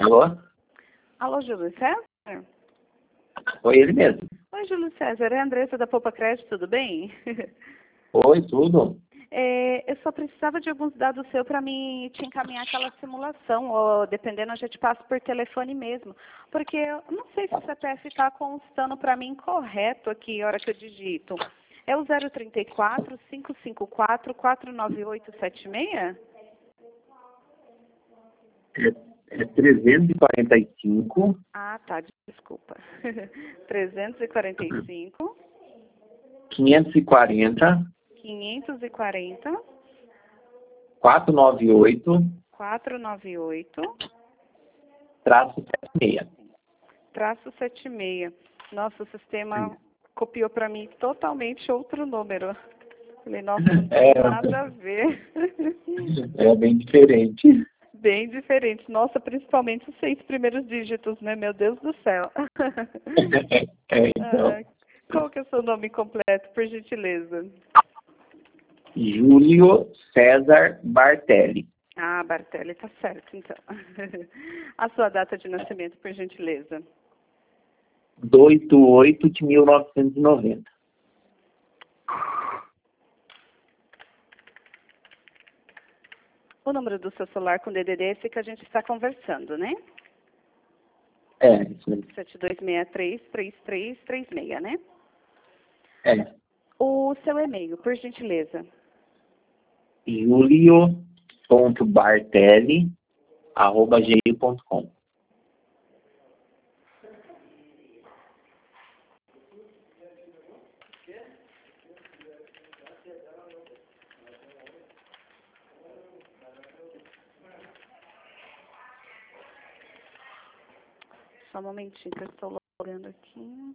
Alô? Alô, Júlio César? Foi ele mesmo. Oi, Júlio César, é a Andressa da Poupa Crédito, tudo bem? Oi, tudo? Eu só precisava de alguns dados seus para mim te encaminhar aquela simulação, ou dependendo, eu já te passo por telefone mesmo. Porque eu não sei se o CPF está constando para mim correto aqui, a hora que eu digito. É o 034 554 49876? É 345, Ah, tá, desculpa. 345 540, 540 498, 498 traço 76. traço 76. Nossa, o sistema copiou para mim totalmente outro número. Falei, nossa, não tem nada a ver. É bem diferente. Bem diferente. Nossa, principalmente os 6 primeiros dígitos, né? Meu Deus do céu. Então, Qual que é o seu nome completo, por gentileza? Júlio César Bartelli, Ah, Bartelli, tá certo, então. A sua data de nascimento, por gentileza. 2/8 de 1990. O número do seu celular com DDD é esse que a gente está conversando, né? É, isso mesmo. 7263-3336, né? É, O seu e-mail, por gentileza. julio.bartelli@gmail.com. Só um momentinho que eu estou olhando aqui.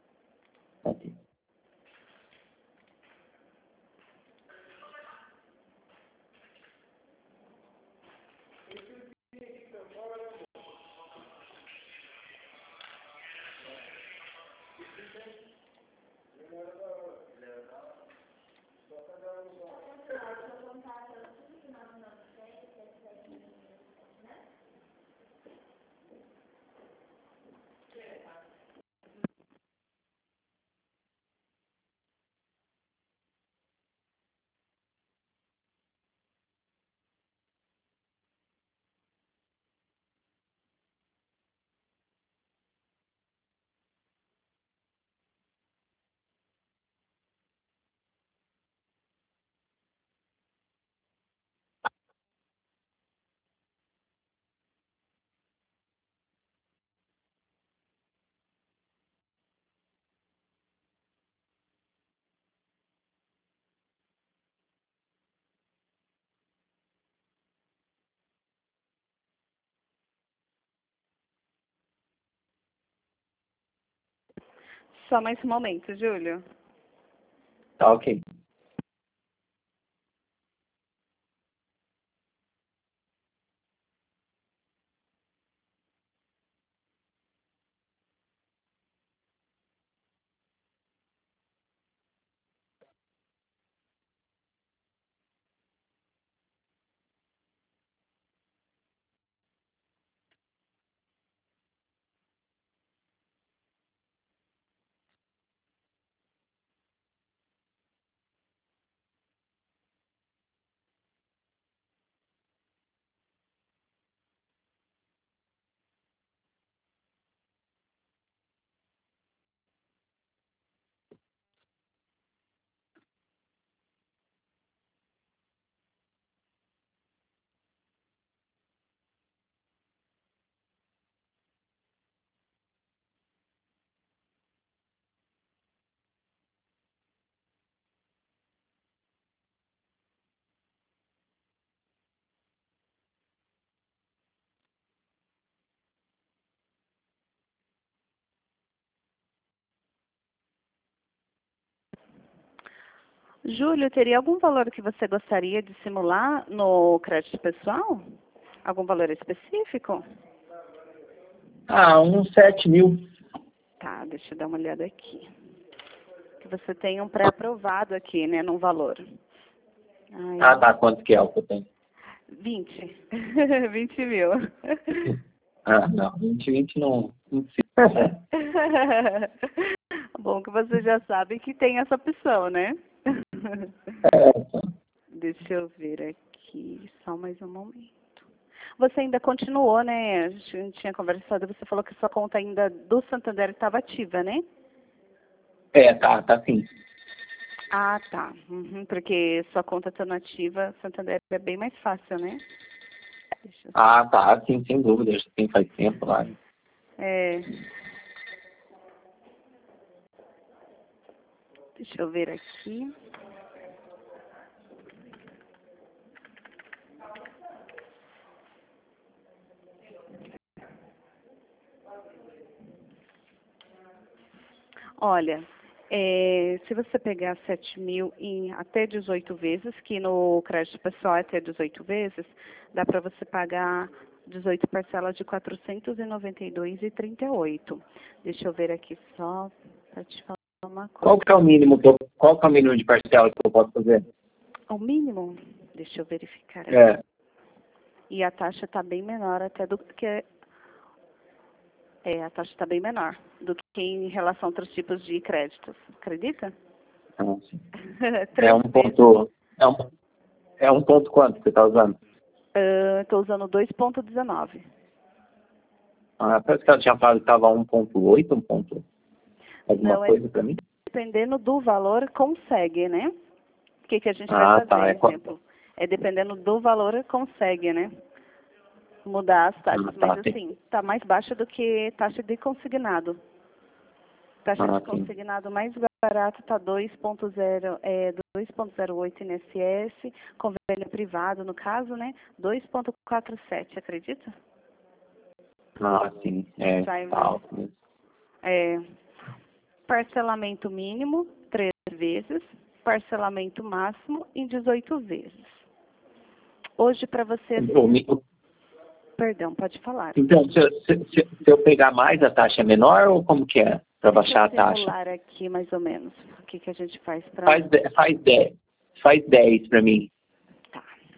Só mais um momento, Júlio. Tá ok. Júlio, teria algum valor que você gostaria de simular no crédito pessoal? Algum valor específico? Uns 7.000. Tá, deixa eu dar uma olhada aqui. Que você tem um pré-aprovado aqui, né, num valor. Ai, Tá. Quanto que é o que eu tenho? 20. 20 mil. Ah, não. 2020 não se... Bom que você já sabe que tem essa opção, né? É, Deixa eu ver aqui, só mais um momento. Você ainda continuou, né? A gente tinha conversado, você falou que sua conta ainda do Santander estava ativa, né? tá sim. Ah, tá. Uhum, porque sua conta estando ativa, Santander é bem mais fácil, né? Deixa eu... Ah, tá, sim, sem dúvida. Já tem faz tempo lá. É, deixa eu ver aqui. Olha, se você pegar 7 mil em até 18 vezes, que no crédito pessoal é até 18 vezes, dá para você pagar 18 parcelas de R$ 492,38. Deixa eu ver aqui só para te falar uma Qual coisa. que é o mínimo qual que é o mínimo de parcela que eu posso fazer? O mínimo, deixa eu verificar aqui. É. E a taxa está bem menor até do que a taxa está bem menor do que em relação a outros tipos de créditos. Acredita? Ah, sim. É 3 um vezes. ponto. É um ponto quanto que você está usando? Estou usando 2,19. Ah, parece que ela tinha falado que estava 1,8, alguma Não, é coisa para mim. dependendo do valor, consegue, né? O que a gente vai Ah, fazer, tá. exemplo? É dependendo do valor, consegue, né? Mudar as taxas. Mas, Tá, tem. assim, está mais baixa do que taxa de consignado. Taxa de Sim. consignado mais barato está 2,08 INSS, convênio privado, no caso, né? 2,47, acredita? Ah, sim. Sai Tá mais. alto mesmo. É, parcelamento mínimo, 3 vezes. Parcelamento máximo em 18 vezes. Hoje, para você, O mi- o- perdão, pode falar. Então, se eu pegar mais, a taxa é menor ou como que é? Para Deixa baixar eu a taxa? simular aqui, mais ou menos, o que a gente faz para... Faz 10 para mim. Tá.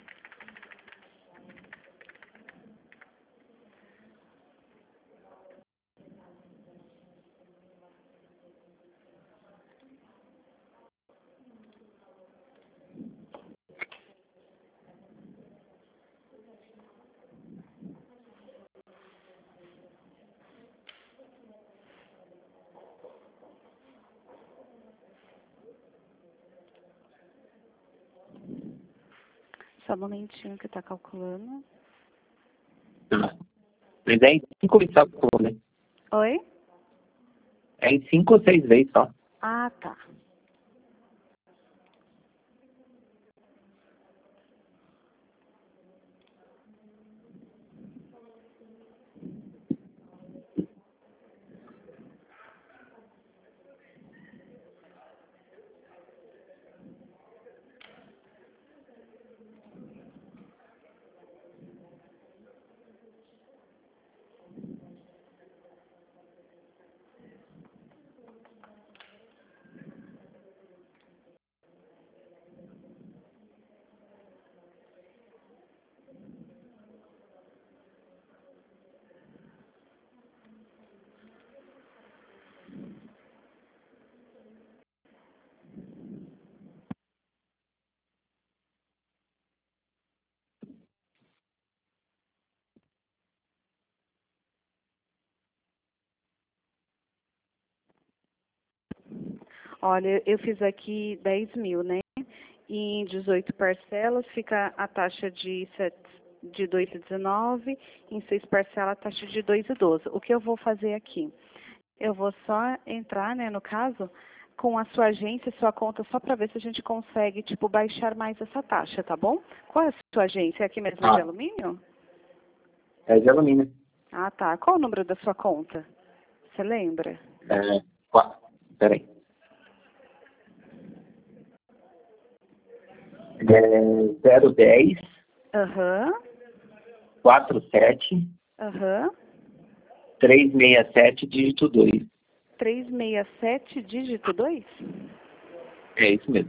Só um momentinho que está calculando. Mas é em 5 vezes só que eu vou, né? Oi? É em 5 ou 6 vezes só. Ah, tá. Olha, eu fiz aqui 10 mil, né? E em 18 parcelas fica a taxa de 2,19. Em 6 parcelas, a taxa de 2,12. O que eu vou fazer aqui? Eu vou só entrar, né, no caso, com a sua agência, sua conta, só para ver se a gente consegue, tipo, baixar mais essa taxa, tá bom? Qual é a sua agência? É aqui mesmo de alumínio? É de alumínio. Ah, tá. Qual o número da sua conta? Você lembra? Peraí. É 010 Aham, 47 aham. 367 dígito 2. 367, dígito 2? É isso mesmo.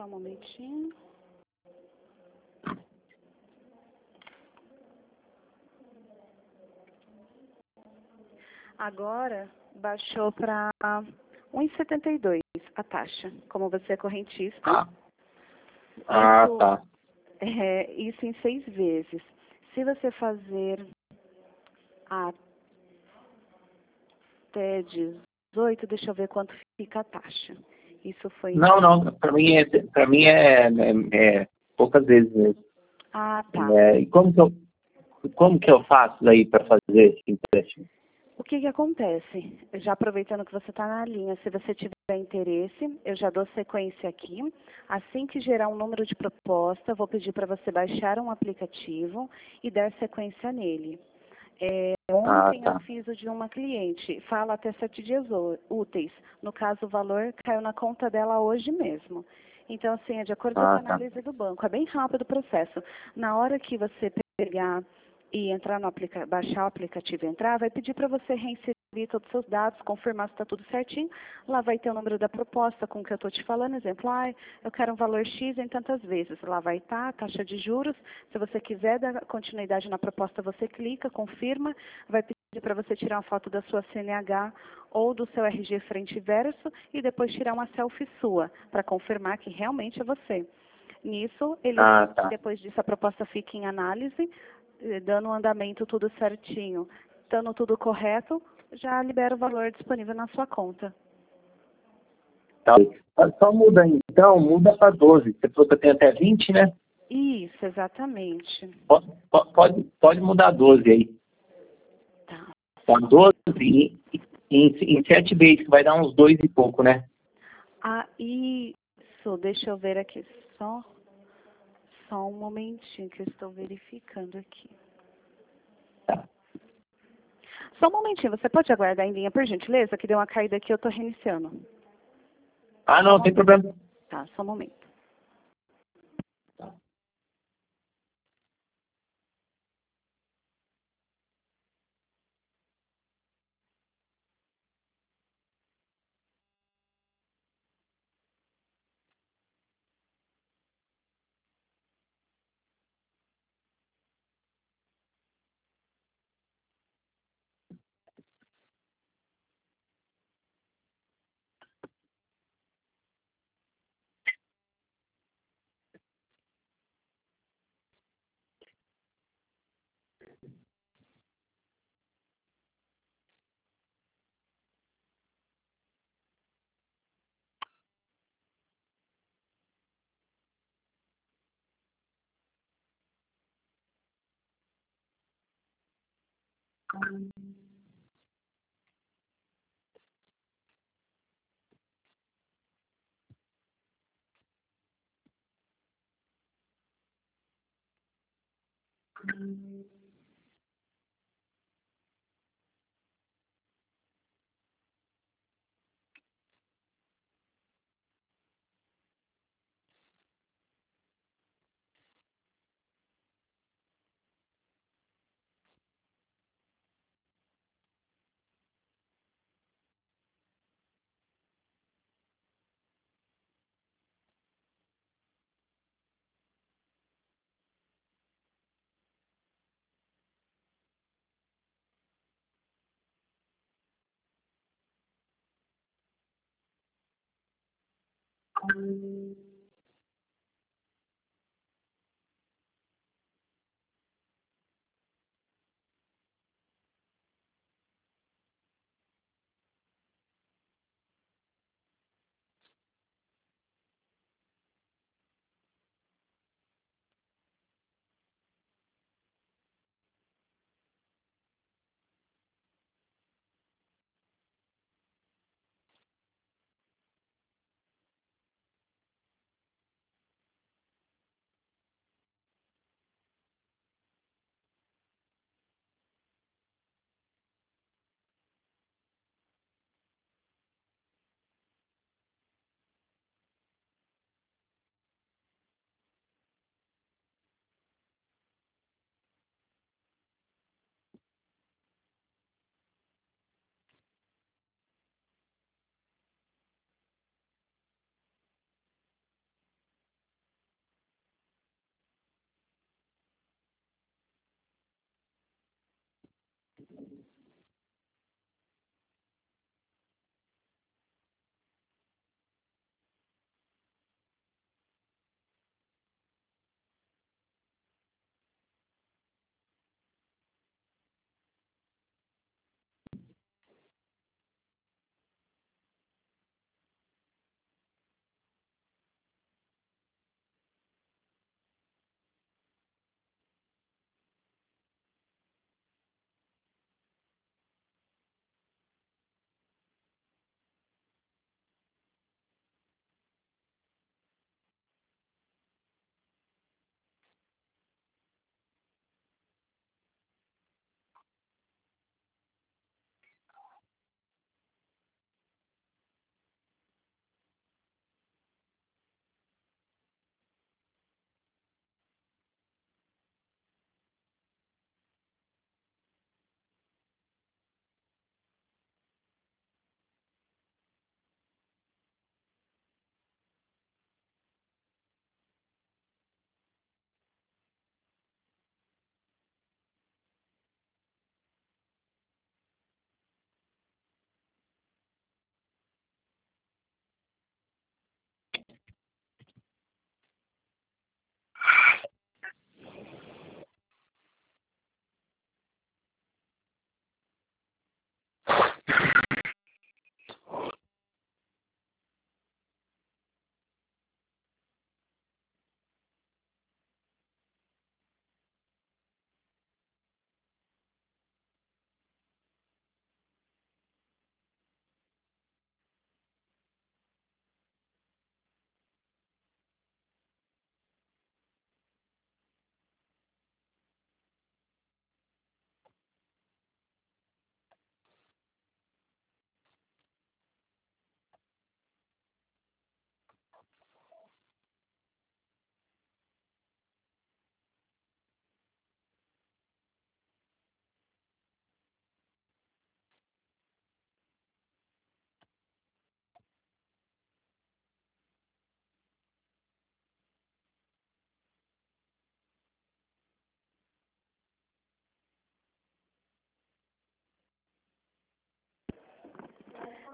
Só um momentinho. Agora baixou para 1,72 a taxa. Como você é correntista, isso, Tá. isso em 6 vezes. Se você fazer até 18, deixa eu ver quanto fica a taxa. Isso foi em... Não, para mim é poucas vezes mesmo. Ah, tá. E como que eu faço daí para fazer esse empréstimo? O que que acontece? Já aproveitando que você está na linha, se você tiver interesse, eu já dou sequência aqui. Assim que gerar um número de proposta, vou pedir para você baixar um aplicativo e dar sequência nele. Ontem eu Tá. fiz o de uma cliente, fala até 7 dias úteis. No caso, o valor caiu na conta dela hoje mesmo. Então, assim, é de acordo com a análise do banco. É bem rápido o processo. Na hora que você pegar e entrar no baixar o aplicativo e entrar, vai pedir para você reinserir todos os seus dados, confirmar se está tudo certinho. Lá vai ter o número da proposta com o que eu estou te falando. Exemplo, eu quero um valor X em tantas vezes. Lá vai estar a taxa de juros. Se você quiser dar continuidade na proposta, você clica, confirma. Vai pedir para você tirar uma foto da sua CNH ou do seu RG frente e verso e depois tirar uma selfie sua para confirmar que realmente é você. Nisso, depois disso, a proposta fica em análise, dando um andamento tudo certinho. Estando tudo correto, já libera o valor disponível na sua conta. Tá. Só muda para 12. Você falou que eu tenho até 20, né? Isso, exatamente. Pode mudar 12 aí. Tá. Tá 12 em 7 vezes, que vai dar uns 2 e pouco, né? Isso. Deixa eu ver aqui só um momentinho que eu estou verificando aqui. Tá. Só um momentinho, você pode aguardar em linha, por gentileza, que deu uma caída aqui, eu estou reiniciando. Não tem problema. Tá, só um momento.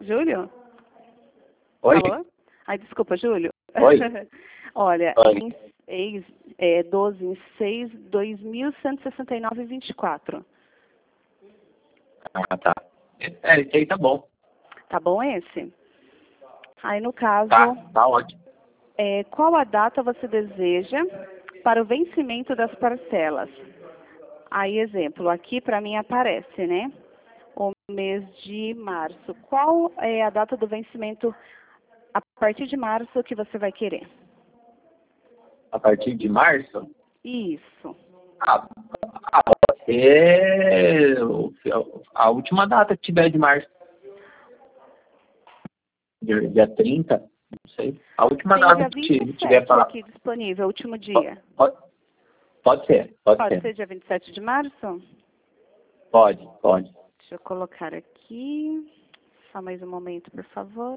Júlio? Oi? Alô? Ai, desculpa, Júlio. Oi? Olha, Oi. em 12 em 6, 2.169,24. Ah, tá. Esse aí tá bom. Tá bom esse? Aí, no caso, Tá ótimo. qual a data você deseja para o vencimento das parcelas? Aí, exemplo, aqui para mim aparece, né? O mês de março. Qual é a data do vencimento a partir de março que você vai querer? A partir de março, Isso. pode ser a última data que tiver de março. Dia 30, não sei. A última Tem data dia que tiver 27 para... aqui disponível, último dia. Pode ser, pode Pode ser. ser dia 27 de março? Pode. Deixa eu colocar aqui. Só mais um momento, por favor.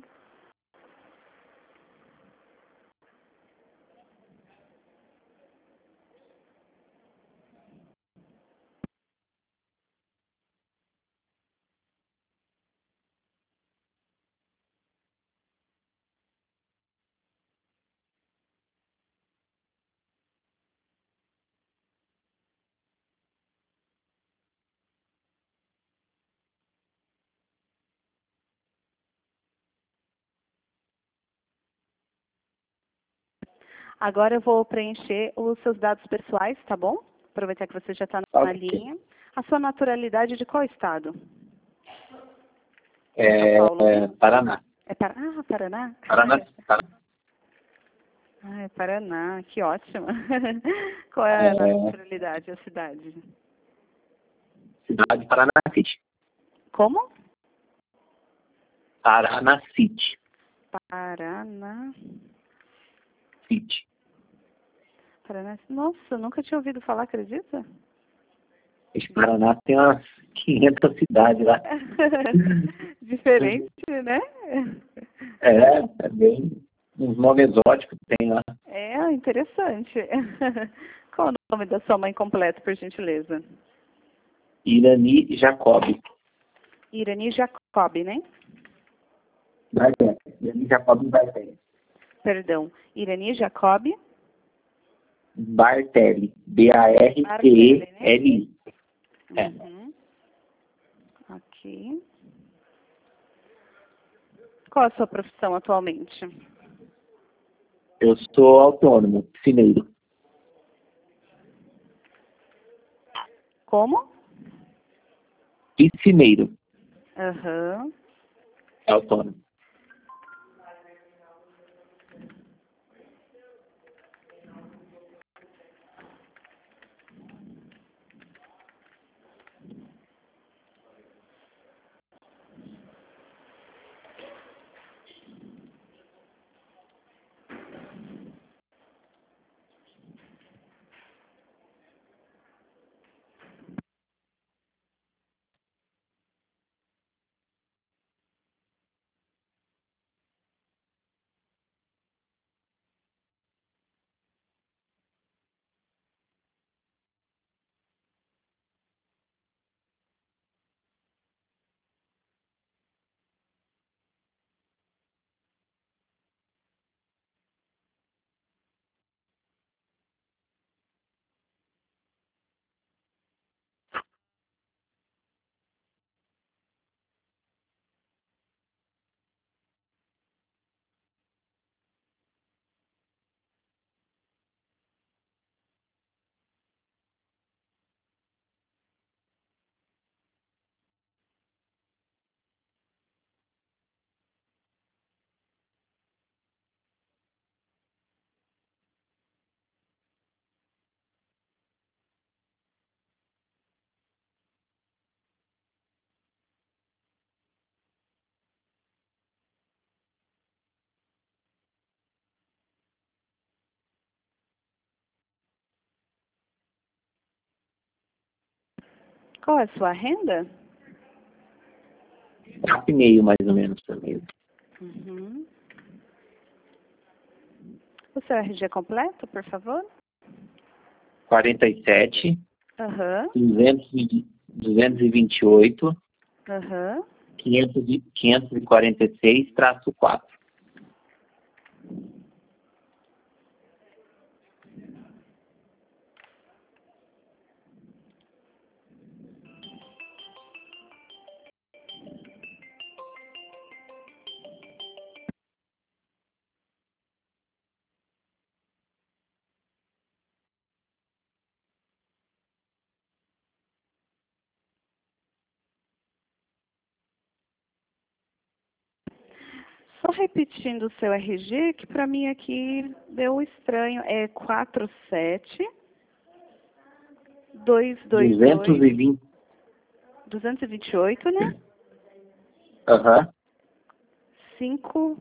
Agora eu vou preencher os seus dados pessoais, tá bom? Aproveitar que você já está na Ok. linha. A sua naturalidade de qual estado? É, São Paulo, né? Paraná. Paraná? Paraná. Ah, é Paraná, que ótimo. Qual é a É, naturalidade, a cidade? cidade Paraná City. Como? Paraná City. Paraná. City. Paraná. Nossa, nunca tinha ouvido falar, acredita? Esse Paraná tem umas 500 cidades lá. Diferente, né? É bem... Uns nomes exóticos que tem lá. É interessante. Qual é o nome da sua mãe completo, por gentileza? Irani Jacob. Irani Jacob, né? Bartelli. Irani Jacob Bartelli. Perdão. Irani Jacob Bartelli. Bartelli, Bartelli. né? Uhum. Ok. Qual a sua profissão atualmente? Eu sou autônomo, piscineiro. Como? Piscineiro. Aham. É autônomo. Qual é a sua renda? E meio, mais ou menos, por mês. Uhum. O seu RG completo, por favor? 47, Aham. 228, Aham. 546-4. Só repetindo o seu RG, que para mim aqui deu estranho. É 220. 228, né? Aham. 5,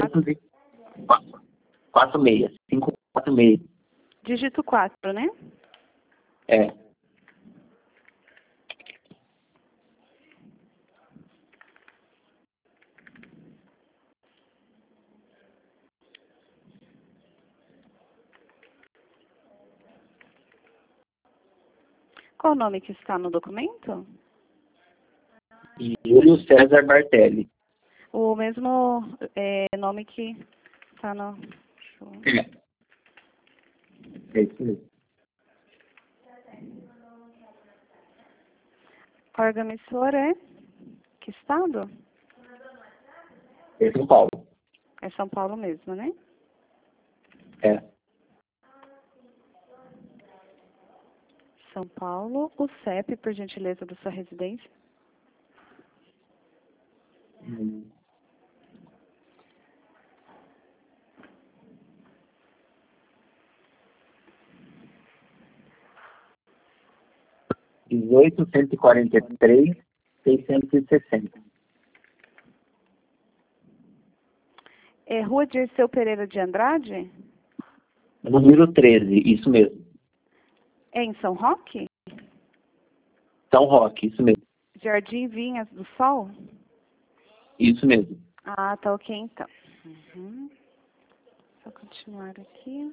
546. 546. dígito 4, né? É. Qual o nome que está no documento? Júlio César Bartelli. O mesmo nome que está no... É isso mesmo. Órgão emissor é? Que estado? É São Paulo. É São Paulo mesmo, né? É. São Paulo. O CEP, por gentileza, da sua residência? Hum. 18.143.660. É Rua Dirceu Pereira de Andrade? Número 13, isso mesmo. É em São Roque? São Roque, isso mesmo. Jardim Vinhas do Sol? Isso mesmo. Ah, tá ok então. Uhum. Vou continuar aqui.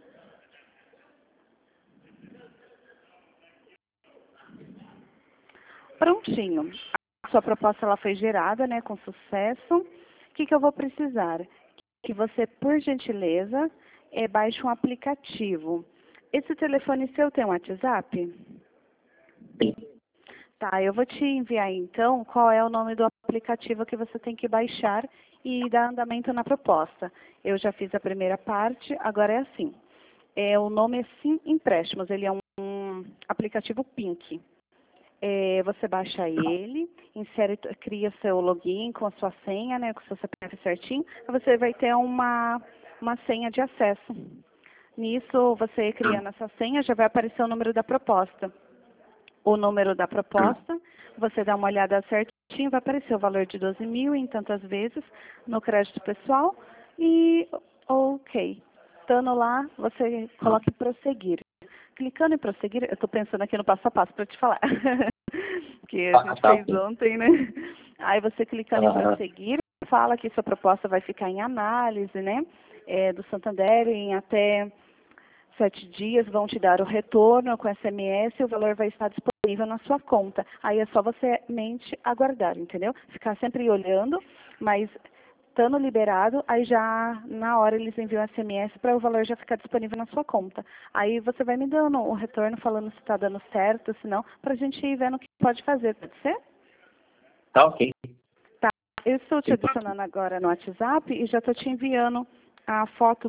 Prontinho. A sua proposta ela foi gerada, né, com sucesso. O que eu vou precisar? Que você, por gentileza, baixe um aplicativo. Esse telefone seu tem um WhatsApp? Sim. Tá, eu vou te enviar então qual é o nome do aplicativo que você tem que baixar e dar andamento na proposta. Eu já fiz a primeira parte, agora é assim. O nome é Sim Empréstimos, ele é um aplicativo Pink. Você baixa ele, insere, cria seu login com a sua senha, né, com o seu CPF certinho, aí você vai ter uma senha de acesso. Nisso, você criando essa senha, já vai aparecer o número da proposta. O número da proposta, você dá uma olhada certinho, vai aparecer o valor de 12 mil em tantas vezes no crédito pessoal e ok. Estando lá, você coloca em prosseguir. Clicando em prosseguir, eu estou pensando aqui no passo a passo para te falar. Que a gente fez ontem, né? Aí você clicando em prosseguir, fala que sua proposta vai ficar em análise, né? Do Santander em até 7 dias vão te dar o retorno com SMS e o valor vai estar disponível na sua conta. Aí é só você mente aguardar, entendeu? Ficar sempre olhando, mas estando liberado, aí já na hora eles enviam SMS para o valor já ficar disponível na sua conta. Aí você vai me dando o retorno falando se está dando certo, se não, para a gente ir vendo o que pode fazer, pode ser? Tá ok. Tá. Eu estou te adicionando agora no WhatsApp e já estou te enviando a foto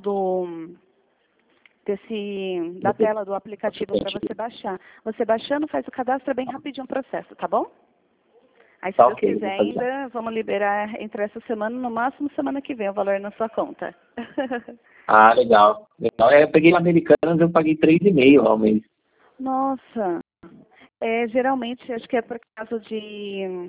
da tela do aplicativo para você baixar. Você baixando, faz o cadastro, é bem rapidinho o processo, tá bom? Aí, se Deus quiser ainda, vamos liberar entre essa semana, no máximo semana que vem, o valor na sua conta. Ah, legal. Legal. Eu peguei na Americanas, eu paguei 3,5 ao mês. Nossa. Geralmente, acho que é por causa de...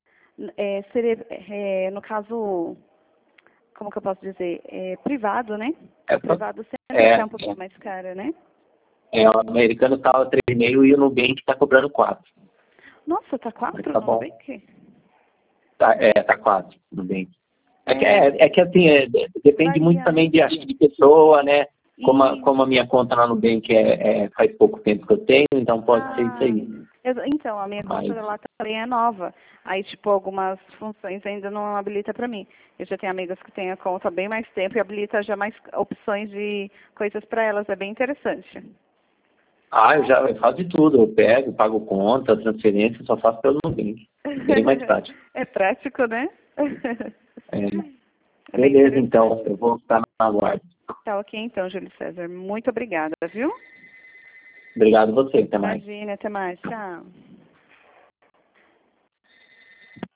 no caso, como que eu posso dizer? Privado, né? Privado sempre é um pouquinho mais caro, né? O americano estava 3,5 e o Nubank está cobrando 4. Nossa, tá 4 tá no bom. Nubank? Tá 4 no Nubank. É que assim, depende muito também de pessoa, né? Como a minha conta lá no Nubank faz pouco tempo que eu tenho, então pode ser isso aí. Então, a minha conta lá também é nova. Aí, tipo, algumas funções ainda não habilita para mim. Eu já tenho amigas que têm a conta há bem mais tempo e habilita já mais opções de coisas para elas. É bem interessante. Eu faço de tudo. Eu pego, pago conta, transferência, só faço pelo Nubank. Bem mais prático. É prático, né? É. Beleza, então. Eu vou ficar na guarda. Tá ok, então, Júlio César. Muito obrigada, viu? Obrigado a você. Até mais. Imagina, até mais. Tchau.